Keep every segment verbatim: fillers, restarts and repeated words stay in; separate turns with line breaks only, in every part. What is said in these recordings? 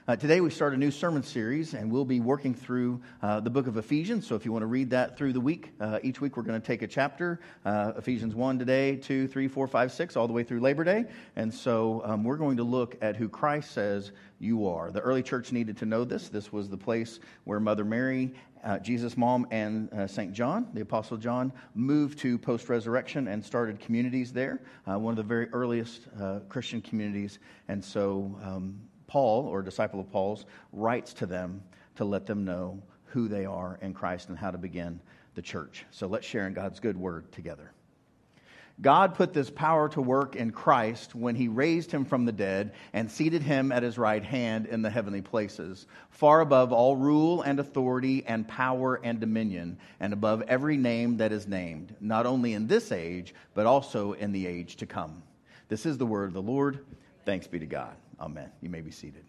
Uh, today we start a new sermon series, and we'll be working through uh, the book of Ephesians. So if you want to read that through the week, uh, each week we're going to take a chapter, uh, Ephesians one today, two, three, four, five, six, all the way through Labor Day. And so um, we're going to look at who Christ says you are. The early church needed to know this. This was the place where Mother Mary, uh, Jesus' mom, and uh, Saint John, the Apostle John, moved to post-resurrection and started communities there, uh, one of the very earliest uh, Christian communities. And so Um, Paul, or a disciple of Paul's, writes to them to let them know who they are in Christ and how to begin the church. So let's share in God's good word together. God put this power to work in Christ when he raised him from the dead and seated him at his right hand in the heavenly places, far above all rule and authority and power and dominion, and above every name that is named, not only in this age, but also in the age to come. This is the word of the Lord. Thanks be to God. Amen. You may be seated.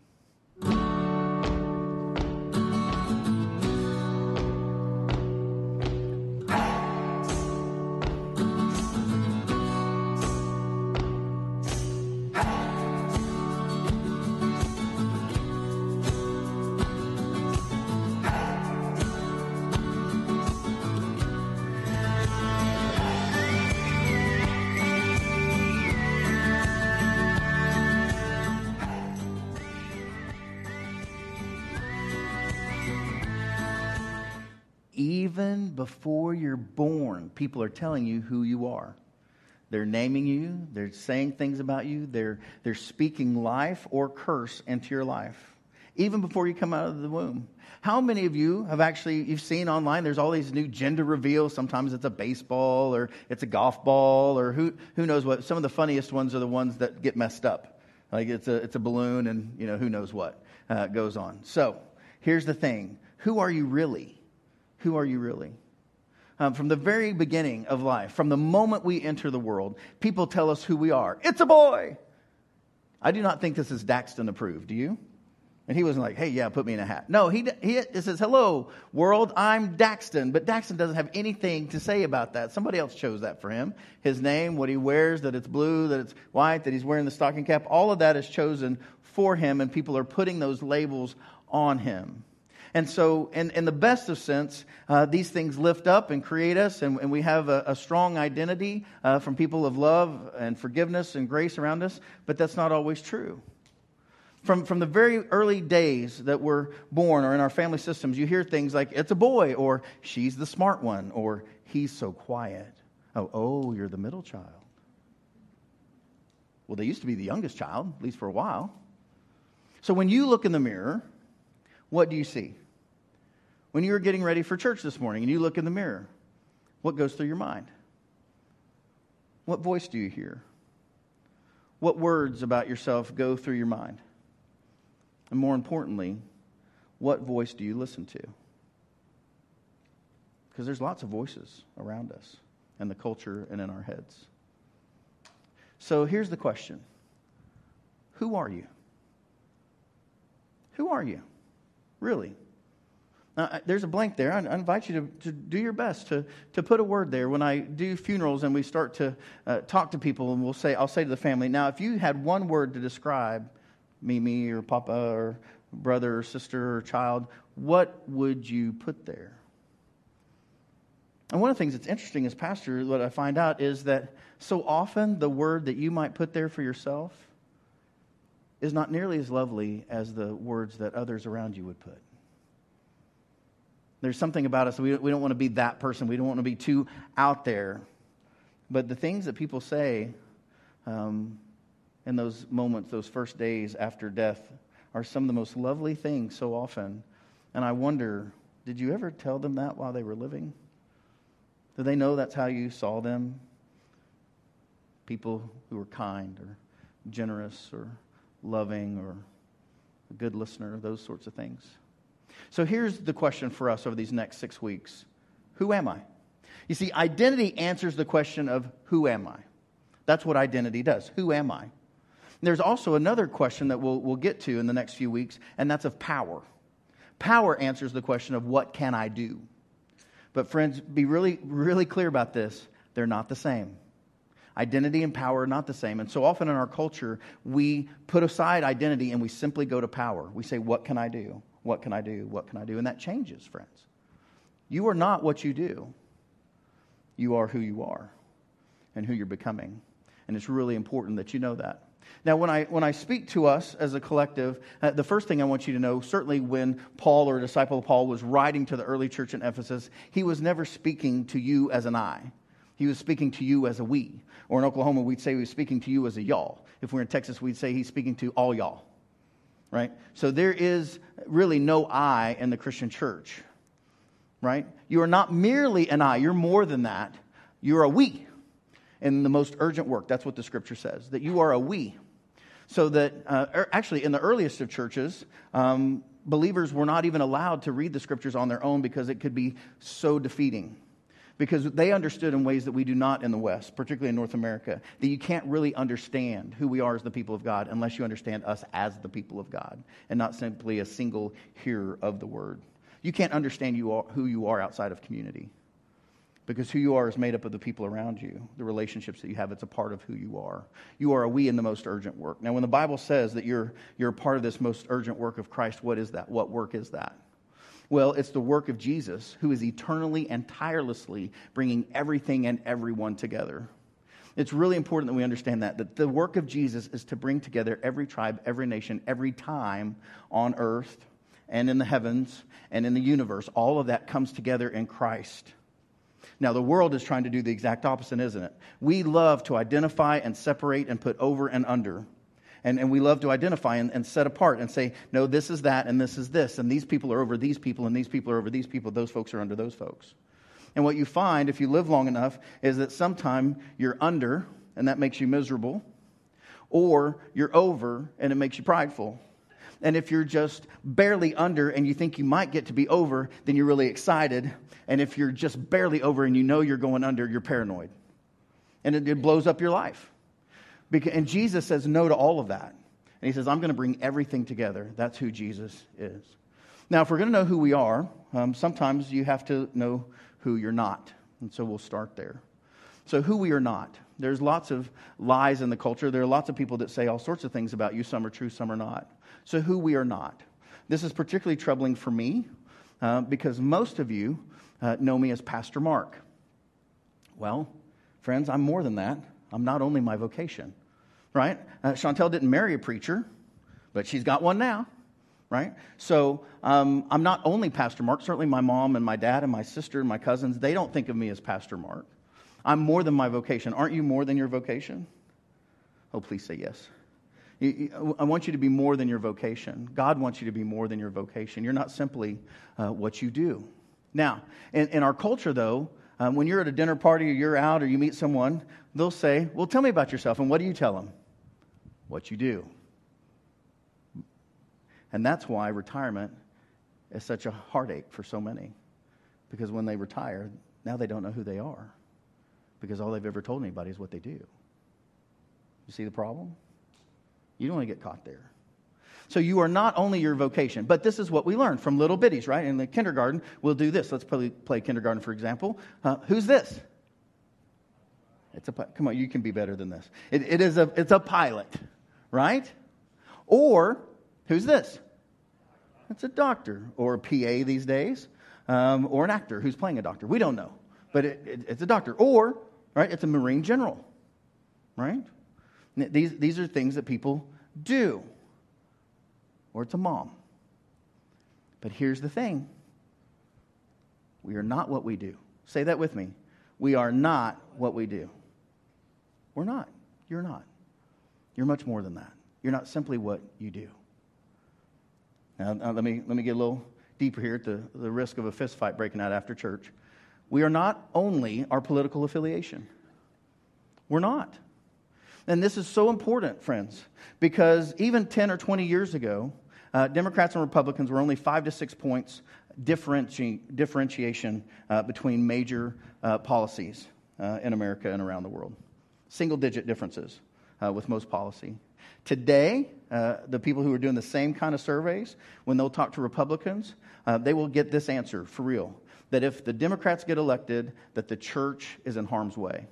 Even before you're born, people are telling you who you are. They're naming you. They're saying things about you. They're, they're speaking life or curse into your life. Even before you come out of the womb. How many of you have actually, you've seen online, there's all these new gender reveals. Sometimes it's a baseball or it's a golf ball or who who knows what. Some of the funniest ones are the ones that get messed up. Like it's a, it's a balloon and, you know, who knows what uh, goes on. So here's the thing. Who are you really? Who are you really? Um, from the very beginning of life, from the moment we enter the world, people tell us who we are. It's a boy. I do not think this is Daxton approved. Do you? And he wasn't like, hey, yeah, put me in a hat. No, he, he says, hello, world, I'm Daxton. But Daxton doesn't have anything to say about that. Somebody else chose that for him. His name, what he wears, that it's blue, that it's white, that he's wearing the stocking cap. All of that is chosen for him, and people are putting those labels on him. And so, in, in the best of sense, uh, these things lift up and create us, and, and we have a, a strong identity uh, from people of love and forgiveness and grace around us, but that's not always true. From, from the very early days that we're born or in our family systems, you hear things like, it's a boy, or she's the smart one, or he's so quiet. Oh, oh, you're the middle child. Well, they used to be the youngest child, at least for a while. So when you look in the mirror, what do you see? When you were getting ready for church this morning and you look in the mirror, what goes through your mind? What voice do you hear? What words about yourself go through your mind? And more importantly, what voice do you listen to? Because there's lots of voices around us in the culture and in our heads. So here's the question. Who are you? Who are you? Really? Uh, there's a blank there. I, I invite you to, to do your best to, to put a word there. When I do funerals and we start to uh, talk to people, and we'll say, I'll say to the family, now if you had one word to describe Mimi or Papa or brother or sister or child, what would you put there? And one of the things that's interesting as pastor, what I find out is that so often the word that you might put there for yourself is not nearly as lovely as the words that others around you would put. There's something about us, we we don't want to be that person. We don't want to be too out there. But the things that people say um, in those moments, those first days after death, are some of the most lovely things so often. And I wonder, did you ever tell them that while they were living? Did they know that's how you saw them? People who were kind or generous or loving or a good listener, those sorts of things. So here's the question for us over these next six weeks. Who am I? You see, identity answers the question of who am I? That's what identity does. Who am I? There's also another question that we'll, we'll get to in the next few weeks, and that's of power. Power answers the question of what can I do? But friends, be really, really clear about this. They're not the same. Identity and power are not the same. And so often in our culture, we put aside identity and we simply go to power. We say, what can I do? What can I do? What can I do? And that changes, friends. You are not what you do. You are who you are and who you're becoming. And it's really important that you know that. Now, when I when I speak to us as a collective, uh, the first thing I want you to know, certainly when Paul or a disciple of Paul was writing to the early church in Ephesus, he was never speaking to you as an I. He was speaking to you as a we. Or in Oklahoma, we'd say he was speaking to you as a y'all. If we're in Texas, we'd say he's speaking to all y'all. Right? So there is really no I in the Christian church. Right? You are not merely an I. You're more than that. You're a we. In the most urgent work. That's what the scripture says. That you are a we. So that, uh, actually, in the earliest of churches, um, believers were not even allowed to read the scriptures on their own because it could be so defeating. Because they understood in ways that we do not in the West, particularly in North America, that you can't really understand who we are as the people of God unless you understand us as the people of God and not simply a single hearer of the word. You can't understand you are, who you are outside of community. Because who you are is made up of the people around you, the relationships that you have. It's a part of who you are. You are a we in the most urgent work. Now, when the Bible says that you're you're a part of this most urgent work of Christ, what is that? What work is that? Well, it's the work of Jesus, who is eternally and tirelessly bringing everything and everyone together. It's really important that we understand that, that the work of Jesus is to bring together every tribe, every nation, every time on earth and in the heavens and in the universe. All of that comes together in Christ. Now, the world is trying to do the exact opposite, isn't it? We love to identify and separate and put over and under. And, and we love to identify and, and set apart and say, no, this is that and this is this. And these people are over these people and these people are over these people. Those folks are under those folks. And what you find, if you live long enough, is that sometime you're under and that makes you miserable. Or you're over and it makes you prideful. And if you're just barely under and you think you might get to be over, then you're really excited. And if you're just barely over and you know you're going under, you're paranoid. And it, it blows up your life. Because, and Jesus says no to all of that. And he says, I'm going to bring everything together. That's who Jesus is. Now, if we're going to know who we are, um, sometimes you have to know who you're not. And so we'll start there. So who we are not. There's lots of lies in the culture. There are lots of people that say all sorts of things about you. Some are true, some are not. So who we are not. This is particularly troubling for me uh, because most of you uh, know me as Pastor Mark. Well, friends, I'm more than that. I'm not only my vocation, right? Uh, Chantel didn't marry a preacher, but she's got one now, right? So um, I'm not only Pastor Mark. Certainly my mom and my dad and my sister and my cousins, they don't think of me as Pastor Mark. I'm more than my vocation. Aren't you more than your vocation? Oh, please say yes. I want you to be more than your vocation. God wants you to be more than your vocation. You're not simply uh, what you do. Now, in, in our culture, though, um, when you're at a dinner party or you're out or you meet someone, they'll say, well, tell me about yourself. And what do you tell them? What you do. And that's why retirement is such a heartache for so many. Because when they retire, now they don't know who they are. Because all they've ever told anybody is what they do. You see the problem? You don't want to get caught there. So you are not only your vocation, but this is what we learn from little bitties, right? In the kindergarten, we'll do this. Let's play, play kindergarten, for example. Uh, who's this? It's a come on. You can be better than this. It, it is a it's a pilot, right? Or who's this? It's a doctor or a P A these days, um, or an actor who's playing a doctor. We don't know, but it, it, it's a doctor. Or right, it's a Marine general, right? These, these are things that people do. Or it's a mom. But here's the thing. We are not what we do. Say that with me. We are not what we do. We're not. You're not. You're much more than that. You're not simply what you do. Now, now let me let me get a little deeper here at the, the risk of a fist fight breaking out after church. We are not only our political affiliation. We're not. And this is so important, friends, because even ten or twenty years ago, uh, Democrats and Republicans were only five to six points differenti- differentiation uh, between major uh, policies uh, in America and around the world. Single-digit differences uh, with most policy. Today, uh, the people who are doing the same kind of surveys, when they'll talk to Republicans, uh, they will get this answer for real, that if the Democrats get elected, that the church is in harm's way.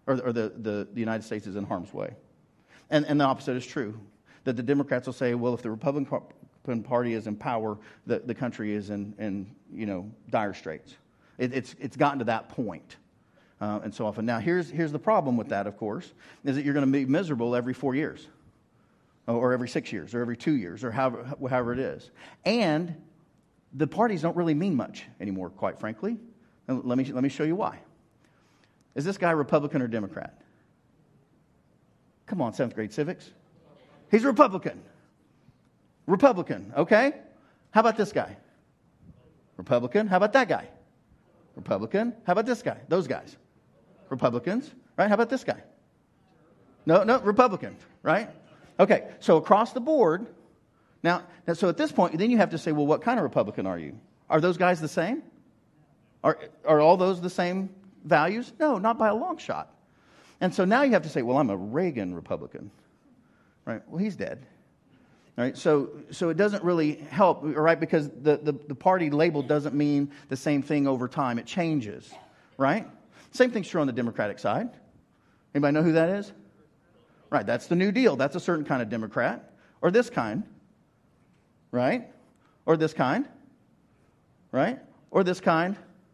or, or the, the, the United States is in harm's way. And, and the opposite is true, that the Democrats will say, well, if the Republican Party is in power, the, the country is in, in you know, dire straits. It, it's, it's gotten to that point. Uh, and so often. Now, here's, here's the problem with that, of course, is that you're going to be miserable every four years, or every six years, or every two years, or however, however it is. And the parties don't really mean much anymore, quite frankly. And let me, let me show you why. Is this guy Republican or Democrat? Come on, seventh grade civics. He's a Republican. Republican, okay? How about this guy? Republican. How about that guy? Republican. How about this guy? Those guys. Republicans, right? How about this guy? No, no, Republican, right? Okay, so across the board, now, now, so at this point, then you have to say, well, what kind of Republican are you? Are those guys the same? Are, are all those the same values? No, not by a long shot. And so now you have to say, well, I'm a Reagan Republican, right? Well, he's dead. All right, so so it doesn't really help, right? Because the, the, the party label doesn't mean the same thing over time. It changes, right? Same thing's true on the Democratic side. Anybody know who that is? Right, that's the New Deal. That's a certain kind of Democrat. Or this kind, right? Or this kind, right? Or this kind.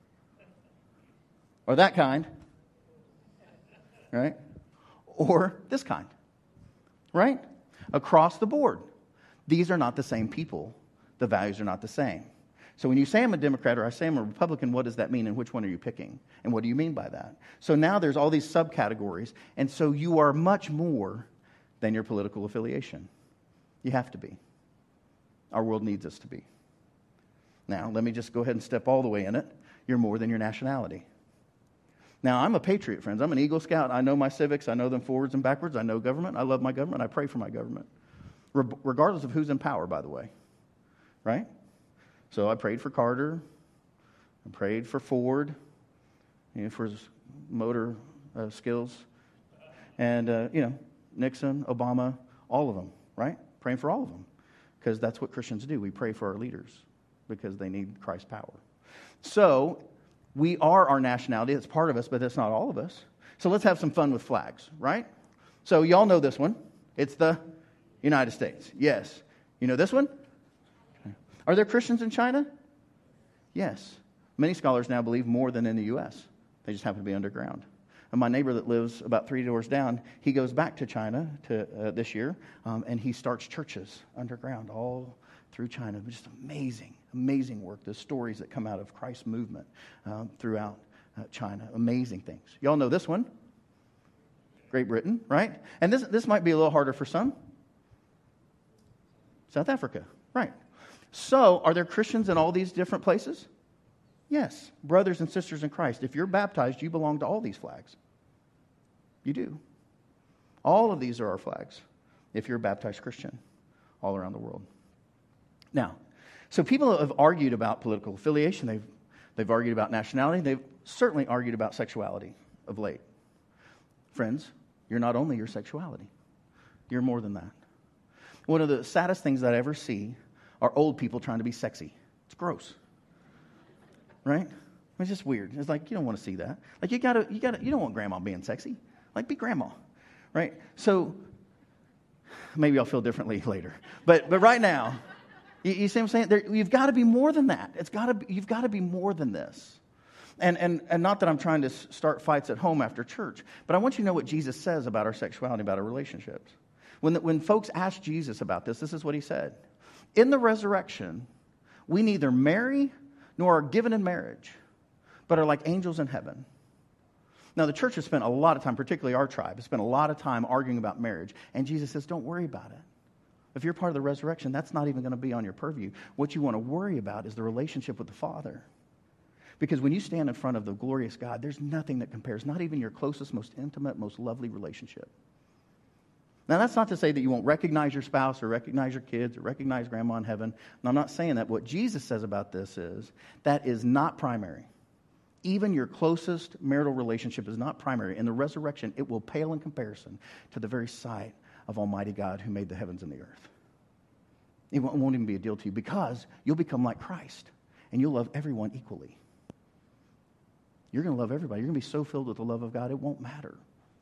Or that kind, right? Or this kind, right? Across the board. These are not the same people. The values are not the same. So when you say I'm a Democrat or I say I'm a Republican, what does that mean and which one are you picking? And what do you mean by that? So now there's all these subcategories, and so you are much more than your political affiliation. You have to be. Our world needs us to be. Now, let me just go ahead and step all the way in it. You're more than your nationality. Now, I'm a patriot, friends. I'm an Eagle Scout. I know my civics. I know them forwards and backwards. I know government. I love my government. I pray for my government. Regardless of who's in power, by the way. Right? So I prayed for Carter. I prayed for Ford, you know, for his motor uh, skills. And, uh, you know, Nixon, Obama, all of them, right? Praying for all of them. Because that's what Christians do. We pray for our leaders because they need Christ's power. So we are our nationality. It's part of us, but that's not all of us. So let's have some fun with flags, right? So y'all know this one. It's the United States. Yes. You know this one? Are there Christians in China? Yes. Many scholars now believe more than in the U S. They just happen to be underground. And my neighbor that lives about three doors down, he goes back to China to uh, this year, um, and he starts churches underground all through China. Just amazing, amazing work. The stories that come out of Christ's movement um, throughout uh, China. Amazing things. Y'all know this one. Great Britain, right? And this this might be a little harder for some. South Africa, right. So, are there Christians in all these different places? Yes. Brothers and sisters in Christ. If you're baptized, you belong to all these flags. You do. All of these are our flags, if you're a baptized Christian, all around the world. Now, so people have argued about political affiliation. They've, they've argued about nationality. They've certainly argued about sexuality of late. Friends, you're not only your sexuality. You're more than that. One of the saddest things that I ever see are old people trying to be sexy. It's gross. Right? It's just weird. It's like, you don't want to see that. Like, you gotta, you gotta, you don't want grandma being sexy. Like, be grandma. Right? So, maybe I'll feel differently later. But but right now, you, you see what I'm saying? There, you've got to be more than that. It's got to be, you've got to be more than this. And, and and not that I'm trying to start fights at home after church, but I want you to know what Jesus says about our sexuality, about our relationships. When the, when folks asked Jesus about this, this is what he said. In the resurrection, we neither marry nor are given in marriage, but are like angels in heaven. Now, the church has spent a lot of time, particularly our tribe, has spent a lot of time arguing about marriage. And Jesus says, don't worry about it. If you're part of the resurrection, that's not even going to be on your purview. What you want to worry about is the relationship with the Father. Because when you stand in front of the glorious God, there's nothing that compares, not even your closest, most intimate, most lovely relationship. Now, that's not to say that you won't recognize your spouse or recognize your kids or recognize grandma in heaven. And I'm not saying that. What Jesus says about this is that is not primary. Even your closest marital relationship is not primary. In the resurrection, it will pale in comparison to the very sight of Almighty God who made the heavens and the earth. It won't even be a deal to you because you'll become like Christ and you'll love everyone equally. You're going to love everybody. You're going to be so filled with the love of God, it won't matter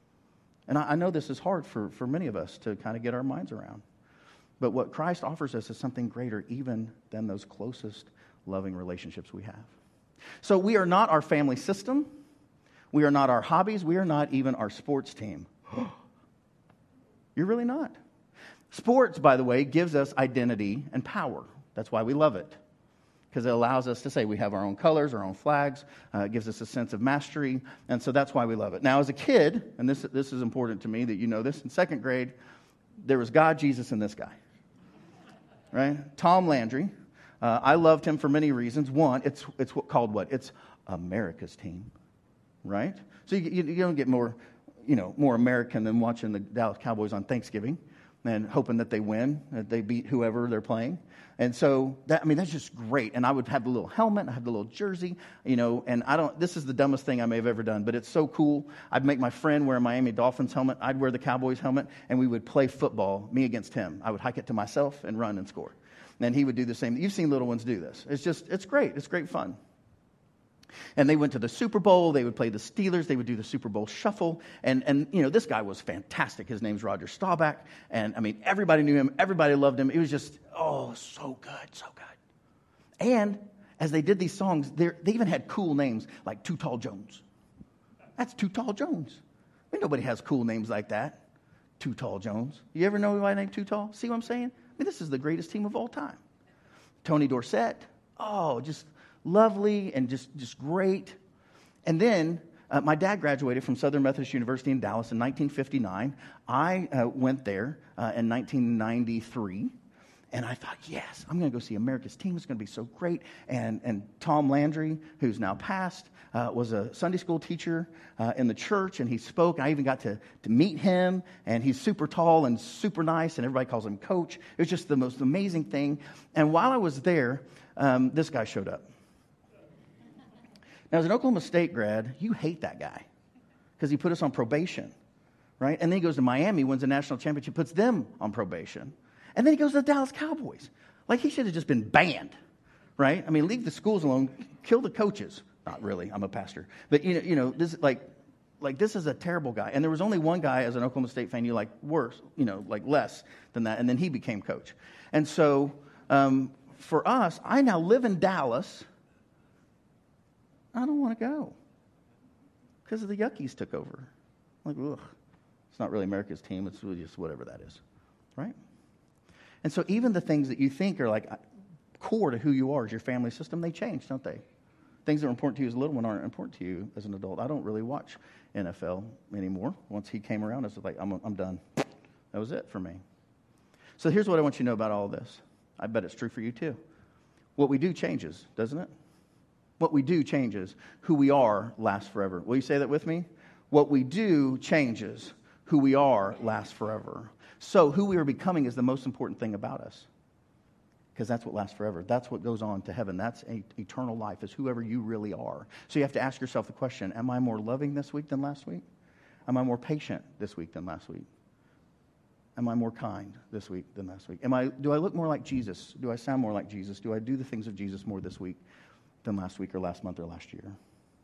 And I, I know this is hard for, for many of us to kind of get our minds around. But what Christ offers us is something greater even than those closest loving relationships we have. So we are not our family system. We are not our hobbies. We are not even our sports team. You're really not. Sports, by the way, gives us identity and power. That's why we love it. Because it allows us to say we have our own colors, our own flags. Uh, it gives us a sense of mastery. And so that's why we love it. Now, as a kid, and this, this is important to me that you know this, in second grade, there was God, Jesus, and this guy. Right? Tom Landry. Uh, I loved him for many reasons. One, it's it's what, called what? It's America's team. Right? So you, you, you don't get more, you know, more American than watching the Dallas Cowboys on Thanksgiving and hoping that they win, that they beat whoever they're playing. And so, that I mean, that's just great. And I would have the little helmet, I have the little jersey, you know, and I don't, this is the dumbest thing I may have ever done, but it's so cool. I'd make my friend wear a Miami Dolphins helmet, I'd wear the Cowboys helmet, and we would play football, me against him. I would hike it to myself and run and score. And then he would do the same. You've seen little ones do this. It's just, it's great. It's great fun. And they went to the Super Bowl. They would play the Steelers. They would do the Super Bowl shuffle. And, and you know, this guy was fantastic. His name's Roger Staubach. And, I mean, everybody knew him. Everybody loved him. It was just, oh, so good, so good. And as they did these songs, they even had cool names like Too Tall Jones. That's Too Tall Jones. I mean, nobody has cool names like that. Too Tall Jones. You ever know anybody named Too Tall? See what I'm saying? I mean, this is the greatest team of all time. Tony Dorsett. Oh, just lovely and just, just great. And then uh, my dad graduated from Southern Methodist University in Dallas in nineteen fifty-nine. I uh, went there uh, in nineteen ninety-three. And I thought, yes, I'm going to go see America's team. It's going to be so great. And and Tom Landry, who's now passed, uh, was a Sunday school teacher uh, in the church. And he spoke. I even got to, to meet him. And he's super tall and super nice. And everybody calls him Coach. It was just the most amazing thing. And while I was there, um, this guy showed up. Now, as an Oklahoma State grad, you hate that guy because he put us on probation, right? And then he goes to Miami, wins a national championship, puts them on probation. And then he goes to the Dallas Cowboys. Like, he should have just been banned, right? I mean, leave the schools alone, kill the coaches. Not really, I'm a pastor. But, you know, you know, this like, like this is a terrible guy. And there was only one guy as an Oklahoma State fan you like worse, you know, like less than that. And then he became coach. And so um, for us, I now live in Dallas. I don't want to go because the Yuckies took over. Like, ugh, it's not really America's team. It's really just whatever that is, right? And so even the things that you think are like core to who you are as your family system, they change, don't they? Things that are important to you as a little one aren't important to you as an adult. I don't really watch N F L anymore. Once he came around, I was like, I'm, I'm done. That was it for me. So here's what I want you to know about all of this. I bet it's true for you too. What we do changes, doesn't it? What we do changes. Who we are lasts forever. Will you say that with me? What we do changes. Who we are lasts forever. So who we are becoming is the most important thing about us. Because that's what lasts forever. That's what goes on to heaven. That's a, eternal life, is whoever you really are. So you have to ask yourself the question, am I more loving this week than last week? Am I more patient this week than last week? Am I more kind this week than last week? Am I? Do I look more like Jesus? Do I sound more like Jesus? Do I do the things of Jesus more this week than last week or last month or last year?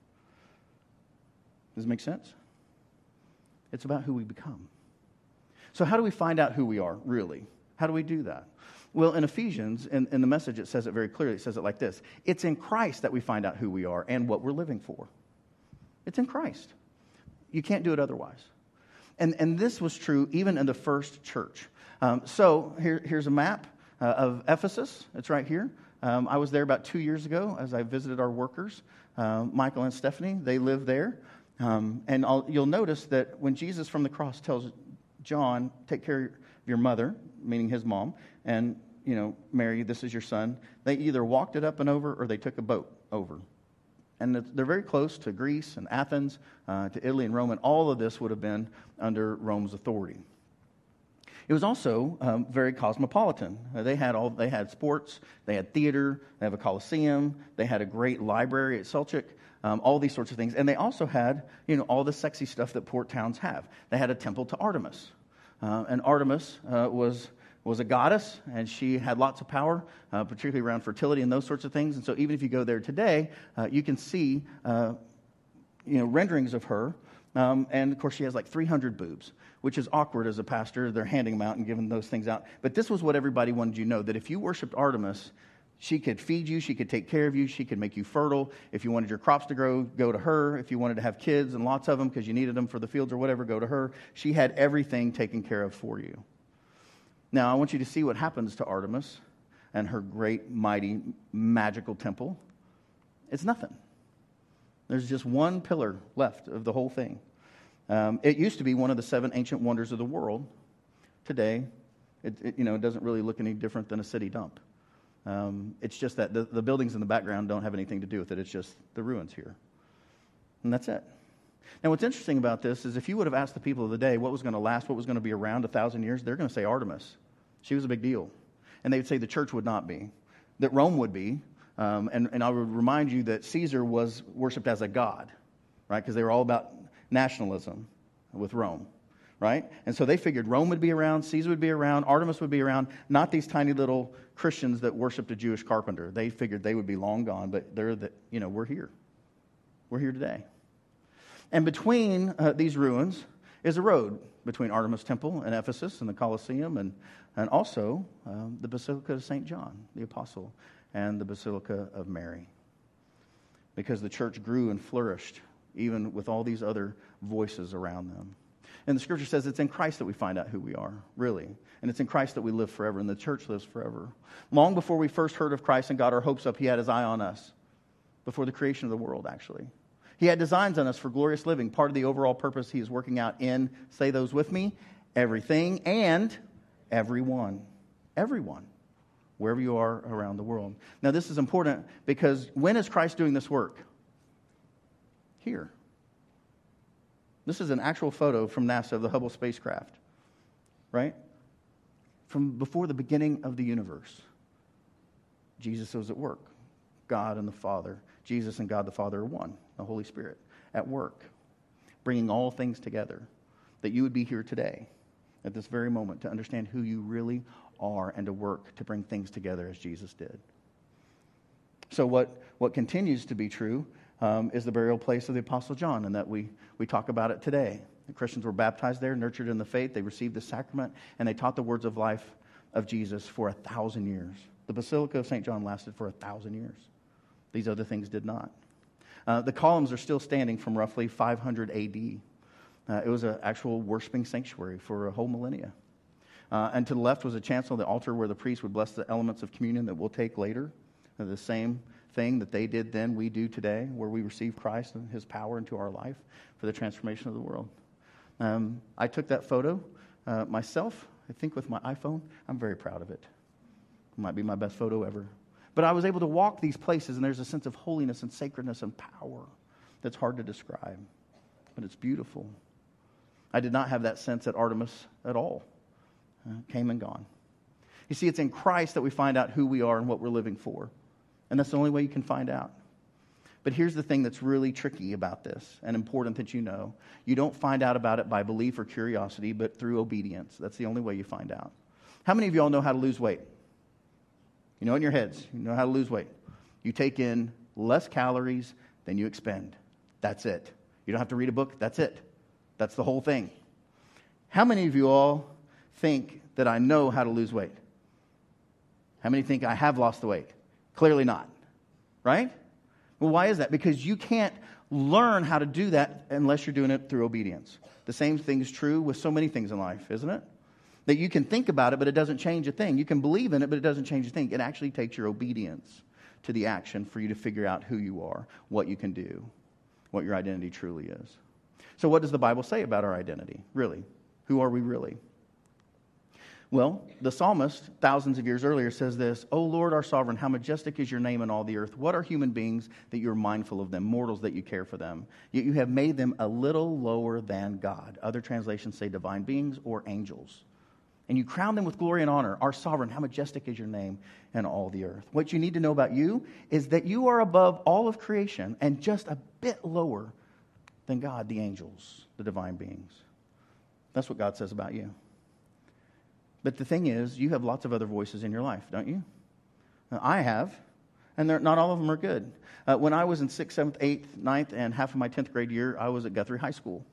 Does it make sense? It's about who we become. So how do we find out who we are, really? How do we do that? Well, in Ephesians, in, in the message, it says it very clearly. It says it like this. It's in Christ that we find out who we are and what we're living for. It's in Christ. You can't do it otherwise. And, and this was true even in the first church. Um, so here, here's a map uh, of Ephesus. It's right here. Um, I was there about two years ago as I visited our workers, uh, Michael and Stephanie. They live there. Um, and I'll, you'll notice that when Jesus from the cross tells John, take care of your mother, meaning his mom, and, you know, Mary, this is your son, they either walked it up and over or they took a boat over. And they're very close to Greece and Athens, uh, to Italy and Rome, and all of this would have been under Rome's authority. It was also um, very cosmopolitan. Uh, they had all they had sports, they had theater, they have a coliseum, they had a great library at Selçuk, um, all these sorts of things, and they also had, you know, all the sexy stuff that port towns have. They had a temple to Artemis, uh, and Artemis uh, was was a goddess, and she had lots of power, uh, particularly around fertility and those sorts of things. And so, even if you go there today, uh, you can see, uh, you know, renderings of her. Um, and, of course, she has like three hundred boobs, which is awkward as a pastor. They're handing them out and giving those things out. But this was what everybody wanted you to know, that if you worshiped Artemis, she could feed you, she could take care of you, she could make you fertile. If you wanted your crops to grow, go to her. If you wanted to have kids and lots of them because you needed them for the fields or whatever, go to her. She had everything taken care of for you. Now, I want you to see what happens to Artemis and her great, mighty, magical temple. It's nothing. There's just one pillar left of the whole thing. Um, it used to be one of the seven ancient wonders of the world. Today, it, it, you know, it doesn't really look any different than a city dump. Um, it's just that the, the buildings in the background don't have anything to do with it. It's just the ruins here. And that's it. Now, what's interesting about this is if you would have asked the people of the day what was going to last, what was going to be around a thousand years, they're going to say Artemis. She was a big deal. And they would say the church would not be, that Rome would be. Um, and, and I would remind you that Caesar was worshipped as a god, right? Because they were all about nationalism with Rome, right? And so they figured Rome would be around, Caesar would be around, Artemis would be around, not these tiny little Christians that worshipped a Jewish carpenter. They figured they would be long gone, but they're the, you know, we're here. We're here today. And between uh, these ruins is a road between Artemis Temple and Ephesus and the Colosseum and, and also um, the Basilica of Saint John, the Apostle, and the Basilica of Mary. Because the church grew and flourished, even with all these other voices around them. And the scripture says it's in Christ that we find out who we are, really. And it's in Christ that we live forever, and the church lives forever. Long before we first heard of Christ and got our hopes up, he had his eye on us. Before the creation of the world, actually. He had designs on us for glorious living. Part of the overall purpose he is working out in, say those with me, everything and everyone. Everyone. Wherever you are around the world. Now, this is important because when is Christ doing this work? Here. This is an actual photo from NASA of the Hubble spacecraft, right? From before the beginning of the universe, Jesus was at work. God and the Father, Jesus and God the Father are one, the Holy Spirit, at work, bringing all things together, that you would be here today, at this very moment, to understand who you really are and to work to bring things together as Jesus did. So what, what continues to be true um, is the burial place of the Apostle John, and that we, we talk about it today. The Christians were baptized there, nurtured in the faith, they received the sacrament, and they taught the words of life of Jesus for a thousand years. The Basilica of Saint John lasted for a thousand years. These other things did not. Uh, the columns are still standing from roughly five hundred A D. Uh, it was an actual worshiping sanctuary for a whole millennia. Uh, and to the left was a chancel, the altar where the priest would bless the elements of communion that we'll take later. Uh, the same thing that they did then, we do today, where we receive Christ and his power into our life for the transformation of the world. Um, I took that photo uh, myself, I think with my iPhone. I'm very proud of it. It might be my best photo ever. But I was able to walk these places, and there's a sense of holiness and sacredness and power that's hard to describe. But it's beautiful. I did not have that sense at Artemis at all. Uh, came and gone. You see, it's in Christ that we find out who we are and what we're living for. And that's the only way you can find out. But here's the thing that's really tricky about this and important that you know. You don't find out about it by belief or curiosity, but through obedience. That's the only way you find out. How many of you all know how to lose weight? You know in your heads, you know how to lose weight. You take in less calories than you expend. That's it. You don't have to read a book. That's it. That's the whole thing. How many of you all think that I know how to lose weight? How many think I have lost the weight? Clearly not. Right? Well, why is that? Because you can't learn how to do that unless you're doing it through obedience. The same thing is true with so many things in life, isn't it? That you can think about it, but it doesn't change a thing. You can believe in it, but it doesn't change a thing. It actually takes your obedience to the action for you to figure out who you are, what you can do, what your identity truly is. So what does the Bible say about our identity, really? Who are we really? Well, the psalmist, thousands of years earlier, says this, "O Lord, our sovereign, how majestic is your name in all the earth. What are human beings that you're mindful of them, mortals that you care for them? Yet you have made them a little lower than God." Other translations say divine beings or angels. And you crown them with glory and honor. Our sovereign, how majestic is your name in all the earth. What you need to know about you is that you are above all of creation and just a bit lower than God, the angels, the divine beings. That's what God says about you. But the thing is, you have lots of other voices in your life, don't you? Now, I have, and not all of them are good. Uh, when I was in sixth, seventh, eighth, ninth, and half of my tenth grade year, I was at Guthrie High School.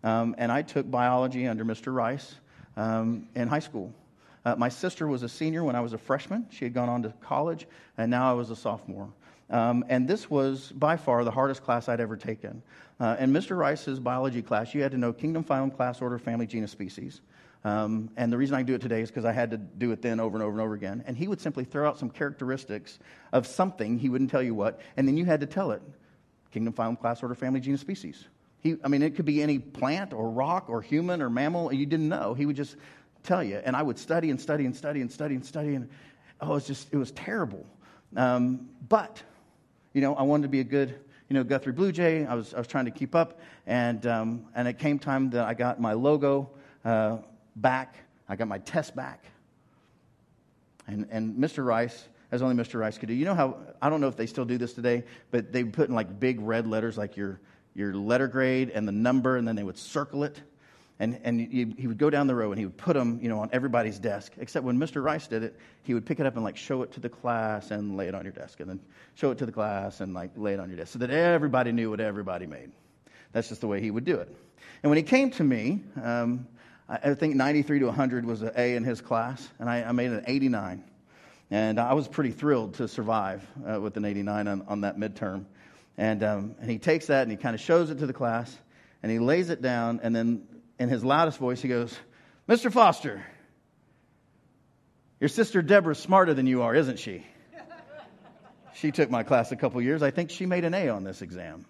Um, and I took biology under Mister Rice um, in high school. Uh, my sister was a senior when I was a freshman. She had gone on to college, and now I was a sophomore. Um, and this was by far the hardest class I'd ever taken. Uh, in Mister Rice's biology class, you had to know kingdom, phylum, class, order, family, genus, species. Um, and the reason I do it today is because I had to do it then over and over and over again. And he would simply throw out some characteristics of something. He wouldn't tell you what. And then you had to tell it. Kingdom, phylum, class, order, family, genus, species. He, I mean, it could be any plant or rock or human or mammal. You didn't know. He would just tell you. And I would study and study and study and study and study. And oh, it was just, it was terrible. Um, but, you know, I wanted to be a good, you know, Guthrie Blue Jay. I was I was trying to keep up. And um, and it came time that I got my logo uh, back. I got my test back. And and Mister Rice, as only Mister Rice could do. You know how, I don't know if they still do this today, but they put in like big red letters like your your letter grade and the number, and then they would circle it. And and he, he would go down the row and he would put them, you know, on everybody's desk. Except when Mister Rice did it, he would pick it up and like show it to the class and lay it on your desk, and then show it to the class and like lay it on your desk, so that everybody knew what everybody made. That's just the way he would do it. And when he came to me, um, I, I think ninety-three to one hundred was an A in his class, and I, I made an eighty-nine. And I was pretty thrilled to survive uh, with an eighty-nine on, on that midterm. And um, and he takes that and he kind of shows it to the class, and he lays it down, and then in his loudest voice he goes, "Mister Foster, your sister Deborah's smarter than you are, isn't she?" She took my class a couple years. I think she made an A on this exam.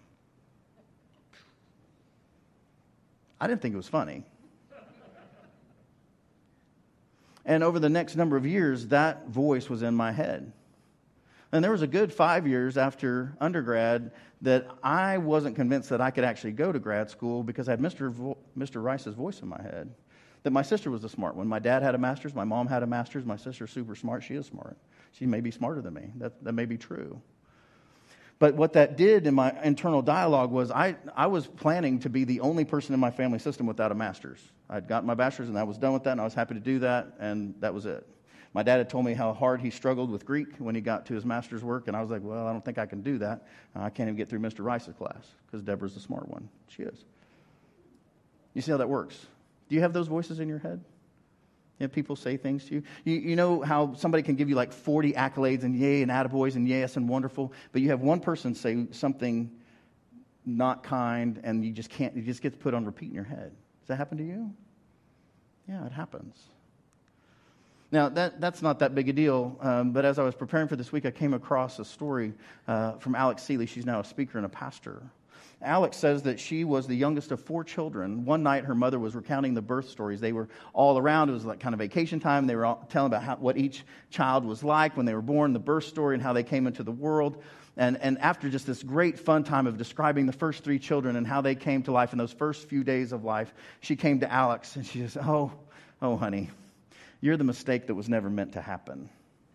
I didn't think it was funny. And over the next number of years, that voice was in my head. And there was a good five years after undergrad that I wasn't convinced that I could actually go to grad school because I had Mister Vo- Mister Rice's voice in my head. That my sister was the smart one. My dad had a master's. My mom had a master's. My sister's super smart. She is smart. She may be smarter than me. That, that may be true. But what that did in my internal dialogue was I, I was planning to be the only person in my family system without a master's. I'd gotten my bachelor's and I was done with that, and I was happy to do that, and that was it. My dad had told me how hard he struggled with Greek when he got to his master's work, and I was like, well, I don't think I can do that. I can't even get through Mister Rice's class because Deborah's the smart one. She is. You see how that works? Do you have those voices in your head? You know, people say things to you. you. You know how somebody can give you like forty accolades and yay and attaboys and yes and wonderful, but you have one person say something not kind and you just can't, it just gets put on repeat in your head. Does that happen to you? Yeah, it happens. Now, that, that's not that big a deal, um, but as I was preparing for this week, I came across a story uh, from Alex Seeley. She's now a speaker and a pastor. Alex says that she was the youngest of four children. One night, her mother was recounting the birth stories. They were all around. It was like kind of vacation time. They were all telling about how, what each child was like when they were born, the birth story, and how they came into the world. And, and after just this great fun time of describing the first three children and how they came to life in those first few days of life, she came to Alex and she says, oh, oh, honey, you're the mistake that was never meant to happen.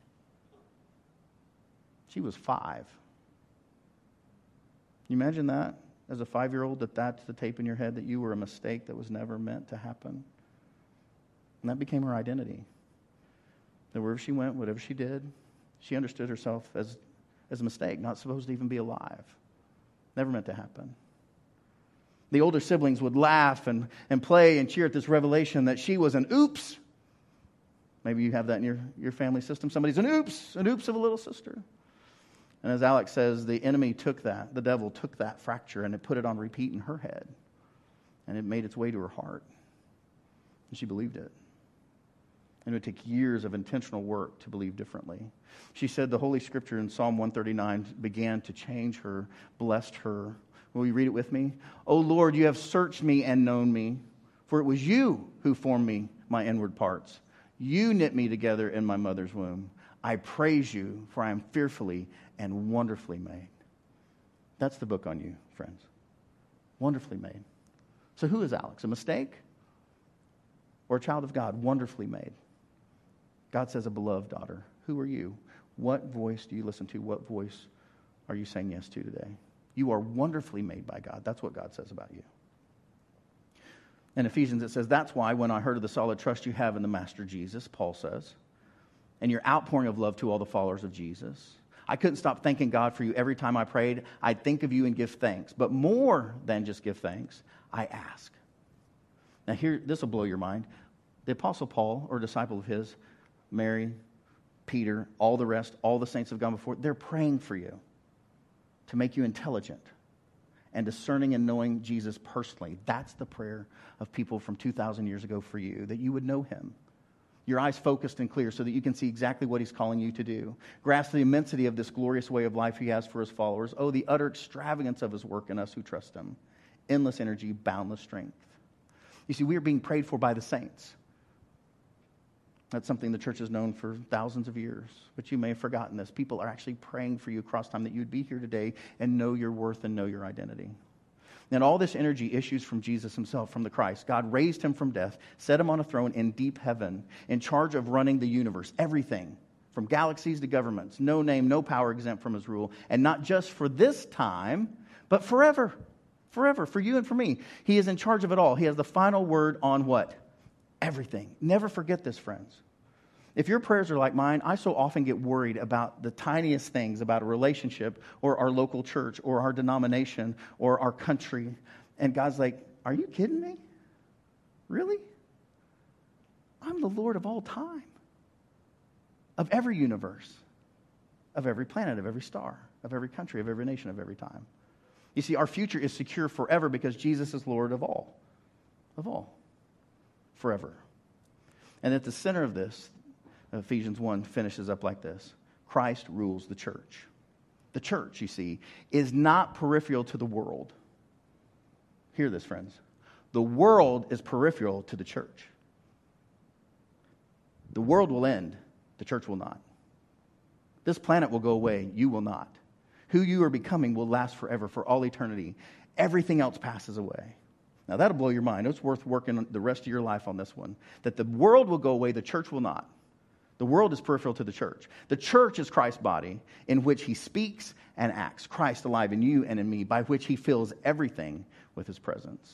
She was five. Can you imagine that? As a five-year-old, that that's the tape in your head, that you were a mistake that was never meant to happen. And that became her identity. That wherever she went, whatever she did, she understood herself as, as a mistake, not supposed to even be alive. Never meant to happen. The older siblings would laugh and, and play and cheer at this revelation that she was an oops. Maybe you have that in your, your family system. Somebody's an oops, an oops of a little sister. And as Alex says, the enemy took that, the devil took that fracture and it put it on repeat in her head. And it made its way to her heart. And she believed it. And it would take years of intentional work to believe differently. She said the Holy Scripture in Psalm one thirty-nine began to change her, blessed her. Will you read it with me? O Lord, you have searched me and known me, for it was you who formed me, my inward parts. You knit me together in my mother's womb. I praise you, for I am fearfully and wonderfully made. That's the book on you, friends. Wonderfully made. So who is Alex? A mistake? Or a child of God? Wonderfully made. God says a beloved daughter. Who are you? What voice do you listen to? What voice are you saying yes to today? You are wonderfully made by God. That's what God says about you. In Ephesians it says, that's why when I heard of the solid trust you have in the Master Jesus, Paul says, and your outpouring of love to all the followers of Jesus, I couldn't stop thanking God for you every time I prayed. I'd think of you and give thanks. But more than just give thanks, I ask. Now here, this will blow your mind. The Apostle Paul, or a disciple of his, Mary, Peter, all the rest, all the saints have gone before, they're praying for you to make you intelligent and discerning and knowing Jesus personally. That's the prayer of people from two thousand years ago for you, that you would know him. Your eyes focused and clear so that you can see exactly what he's calling you to do. Grasp the immensity of this glorious way of life he has for his followers. Oh, the utter extravagance of his work in us who trust him. Endless energy, boundless strength. You see, we are being prayed for by the saints. That's something the church has known for thousands of years. But you may have forgotten this. People are actually praying for you across time that you'd be here today and know your worth and know your identity. And all this energy issues from Jesus himself, from the Christ. God raised him from death, set him on a throne in deep heaven, in charge of running the universe, everything, from galaxies to governments. No name, no power exempt from his rule. And not just for this time, but forever. Forever, for you and for me. He is in charge of it all. He has the final word on what? Everything. Never forget this, friends. If your prayers are like mine, I so often get worried about the tiniest things about a relationship or our local church or our denomination or our country. And God's like, are you kidding me? Really? I'm the Lord of all time, of every universe, of every planet, of every star, of every country, of every nation, of every time. You see, our future is secure forever because Jesus is Lord of all, of all, forever. And at the center of this, Ephesians one finishes up like this. Christ rules the church. The church, you see, is not peripheral to the world. Hear this, friends. The world is peripheral to the church. The world will end. The church will not. This planet will go away. You will not. Who you are becoming will last forever, for all eternity. Everything else passes away. Now, that'll blow your mind. It's worth working the rest of your life on this one. That the world will go away, the church will not. The world is peripheral to the church. The church is Christ's body in which he speaks and acts. Christ alive in you and in me, by which he fills everything with his presence.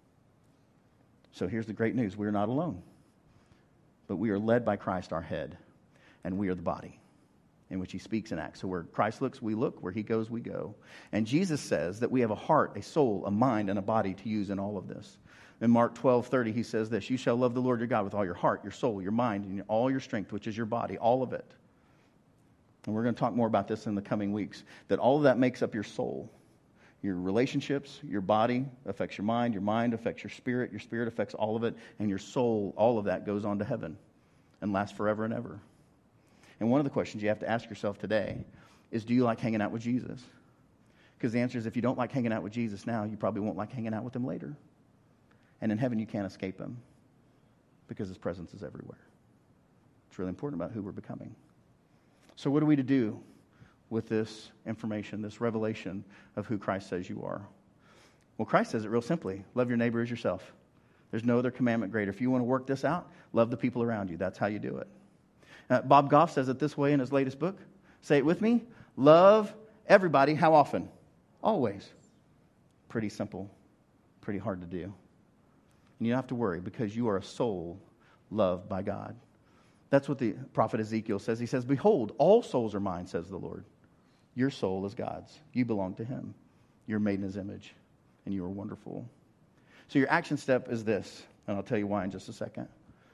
So here's the great news. We're not alone. But we are led by Christ, our head. And we are the body in which he speaks and acts. So where Christ looks, we look. Where he goes, we go. And Jesus says that we have a heart, a soul, a mind, and a body to use in all of this. In Mark twelve thirty, he says this, you shall love the Lord your God with all your heart, your soul, your mind, and all your strength, which is your body, all of it. And we're going to talk more about this in the coming weeks, that all of that makes up your soul. Your relationships, your body affects your mind, your mind affects your spirit, your spirit affects all of it, and your soul, all of that goes on to heaven and lasts forever and ever. And one of the questions you have to ask yourself today is, do you like hanging out with Jesus? Because the answer is, if you don't like hanging out with Jesus now, you probably won't like hanging out with him later. And in heaven, you can't escape him because his presence is everywhere. It's really important about who we're becoming. So what are we to do with this information, this revelation of who Christ says you are? Well, Christ says it real simply. Love your neighbor as yourself. There's no other commandment greater. If you want to work this out, love the people around you. That's how you do it. Uh, Bob Goff says it this way in his latest book. Say it with me. Love everybody. How often? Always. Pretty simple. Pretty hard to do. And you don't have to worry because you are a soul loved by God. That's what the prophet Ezekiel says. He says, behold, all souls are mine, says the Lord. Your soul is God's. You belong to him. You're made in his image, and you are wonderful. So your action step is this, and I'll tell you why in just a second.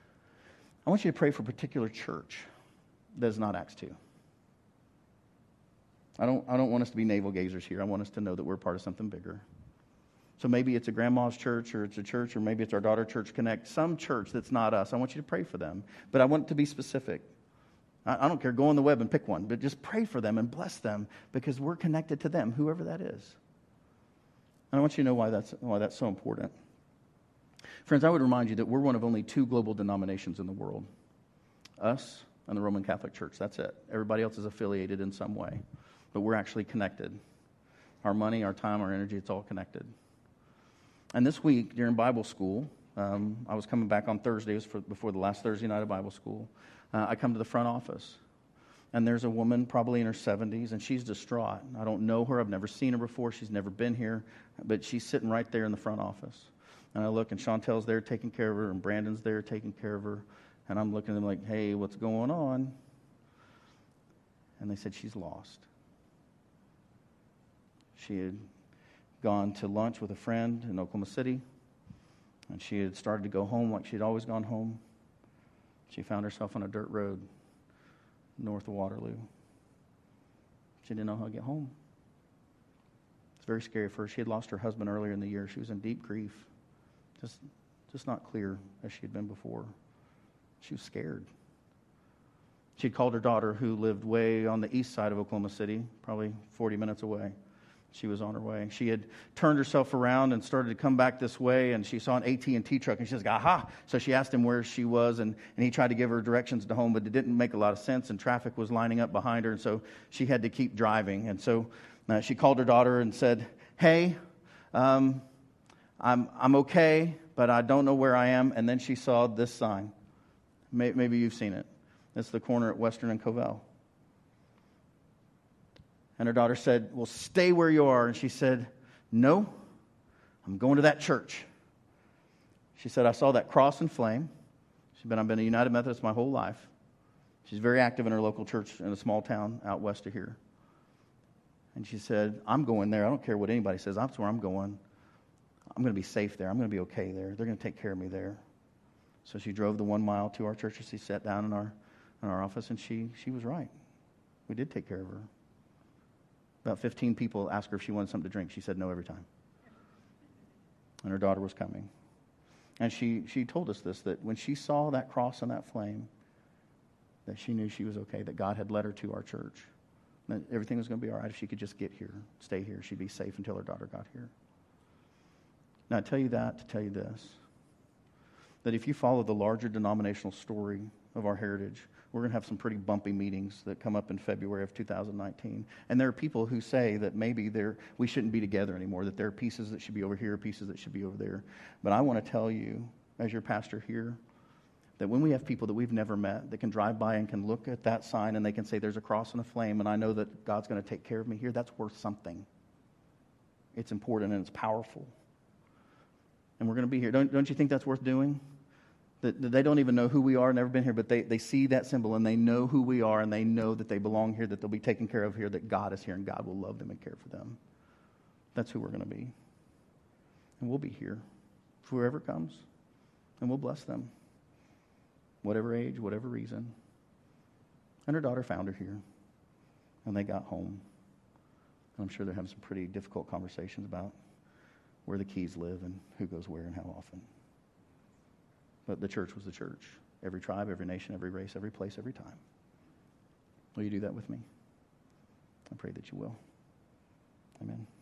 I want you to pray for a particular church that is not Acts two. I don't, I don't want us to be navel gazers here. I want us to know that we're part of something bigger. So maybe it's a grandma's church, or it's a church, or maybe it's our daughter church connect, some church that's not us. I want you to pray for them. But I want it to be specific. I, I don't care. Go on the web and pick one. But just pray for them and bless them because we're connected to them, whoever that is. And I want you to know why that's, why that's so important. Friends, I would remind you that we're one of only two global denominations in the world. Us and the Roman Catholic Church. That's it. Everybody else is affiliated in some way. But we're actually connected. Our money, our time, our energy, it's all connected. And this week, during Bible school, um, I was coming back on Thursdays for, before the last Thursday night of Bible school. Uh, I come to the front office, and there's a woman probably in her seventies, and she's distraught. I don't know her. I've never seen her before. She's never been here, but she's sitting right there in the front office. And I look, and Chantel's there taking care of her, and Brandon's there taking care of her. And I'm looking at them like, hey, what's going on? And they said, she's lost. She had gone to lunch with a friend in Oklahoma City, And she had started to go home like she'd always gone home. She found herself on a dirt road north of Waterloo. She didn't know how to get home. It's very scary for her. She had lost her husband earlier in the year. She was in deep grief. Just, just not clear as she had been before. She was scared. She'd called her daughter, who lived way on the east side of Oklahoma City, probably forty minutes away. She was on her way. She had turned herself around and started to come back this way, and she saw an A T and T truck, and she says, aha! So she asked him where she was, and, and he tried to give her directions to home, but it didn't make a lot of sense, and traffic was lining up behind her, and so she had to keep driving. And so uh, she called her daughter and said, hey, um, I'm, I'm okay, but I don't know where I am. And then she saw this sign. Maybe you've seen it. It's the corner at Western and Covell. And her daughter said, well, stay where you are. And she said, no, I'm going to that church. She said, I saw that cross and flame. She's been, I've been a United Methodist my whole life. She's very active in her local church in a small town out west of here. And she said, I'm going there. I don't care what anybody says. That's where I'm going. I'm going to be safe there. I'm going to be okay there. They're going to take care of me there. So she drove the one mile to our church. She sat down in our in our office, and she she was right. We did take care of her. About fifteen people asked her if she wanted something to drink. She said no every time. And her daughter was coming. And she, she told us this, that when she saw that cross and that flame, that she knew she was okay, that God had led her to our church. That everything was going to be all right if she could just get here, stay here. She'd be safe until her daughter got here. Now, I tell you that to tell you this, that if you follow the larger denominational story of our heritage, we're going to have some pretty bumpy meetings that come up in February of two thousand nineteen. And there are people who say that maybe they're, we shouldn't be together anymore, that there are pieces that should be over here, pieces that should be over there. But I want to tell you, as your pastor here, that when we have people that we've never met that can drive by and can look at that sign and they can say there's a cross and a flame and I know that God's going to take care of me here, that's worth something. It's important and it's powerful. And we're going to be here. Don't, don't you think that's worth doing? That, that they don't even know who we are, never been here, but they, they see that symbol and they know who we are and they know that they belong here, that they'll be taken care of here, that God is here and God will love them and care for them. That's who we're going to be. And we'll be here for whoever comes, and we'll bless them. Whatever age, whatever reason. And her daughter found her here, and they got home. And I'm sure they're having some pretty difficult conversations about where the Keys live and who goes where and how often. But the church was the church. Every tribe, every nation, every race, every place, every time. Will you do that with me? I pray that you will. Amen.